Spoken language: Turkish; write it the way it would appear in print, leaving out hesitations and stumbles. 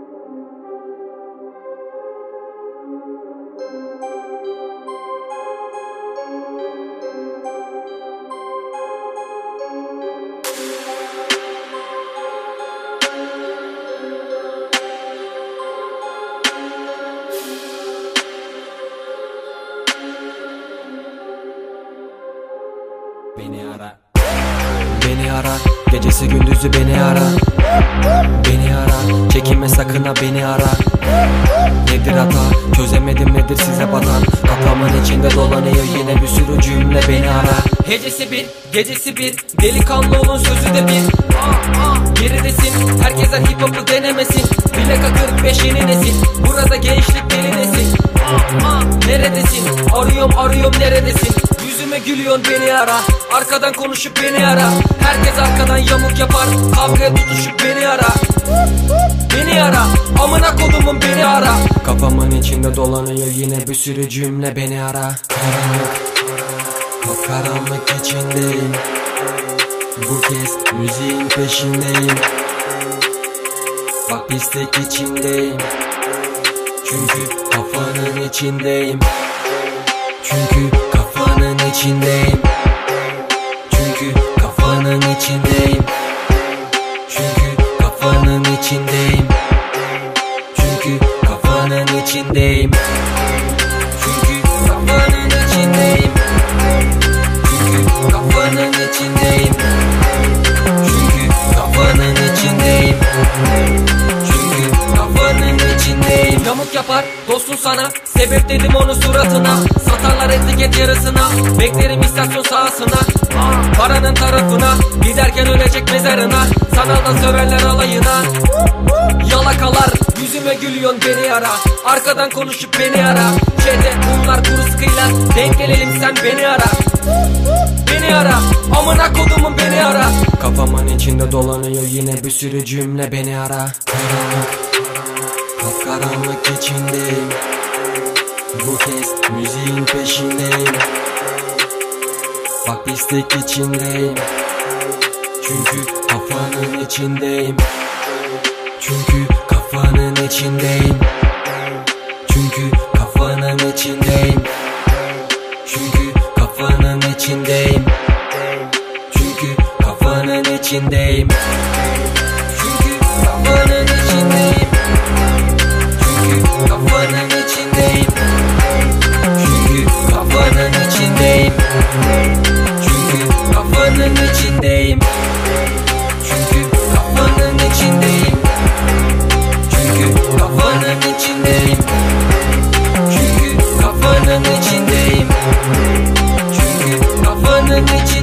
Beni ara, beni ara, gecesi gündüzü beni ara. Beni ara, çekinme sakın ha beni ara. Nedir hata, çözemedim nedir size batan. Kafamın içinde dolanıyor yine bir sürü cümle beni ara. Hecesi bir, gecesi bir, delikanlı olun sözü de bir. Geridesin, herkese hip hop'u denemesin. Plaka 45 yeni nesil, burada gençlik deli nesil. Neredesin, arıyorum neredesin? Yüzüme gülüyorsun beni ara, arkadan konuşup beni ara. Herkes arkadan yamuk yapar, kavgaya tutuşup beni ara. Beni ara, amına kodumun beni ara. Kafamın içinde dolanıyor yine bir sürü cümle beni ara. Karanlık, çok karanlık içindeyim. Bu kez müziğin peşindeyim. Bak pislik içindeyim. Çünkü kafanın içindeyim. Çünkü kafanın içindeyim. Çünkü kafanın içindeyim. Çünkü kafanın içindeyim. Çünkü kafanın içindeyim. Çünkü kafanın içindeyim. Çünkü kafanın içindeyim. Çünkü kafanın içindeyim. Çünkü kafanın içindeyim. Yamuk yapar dostun sana, sebep dedim onun suratına. Satarlar etiket yarısına, beklerim istasyon sahasına. Paranın tarafına, giderken ölecek mezarına. Sanaldan söverler alayına. Yalakalar, yüzüme gülüyorsun beni ara. Arkadan konuşup beni ara. Çete bunlar kuru sıkıyla, denk gelelim sen beni ara. Beni ara, amına kodumun beni ara. Kafamın içinde dolanıyor yine bir sürü cümle beni ara. Karanlık, kapkaranlık içindeyim. Bu kez müziğin peşindeyim. Bak pislik içindeyim. Çünkü kafanın içindeyim. Çünkü kafanın içindeyim. Çünkü kafanın içindeyim. Çünkü kafanın içindeyim. Çünkü kafanın içindeyim. Çünkü kafanın içindeyim. Çünkü kafanın içindeyim. Çünkü kafanın içindeyim. Çünkü kafanın içindeyim. Çünkü kafanın içindeyim. Çünkü kafanın içindeyim. Çünkü kafanın içindeyim. Çünkü kafanın içindeyim.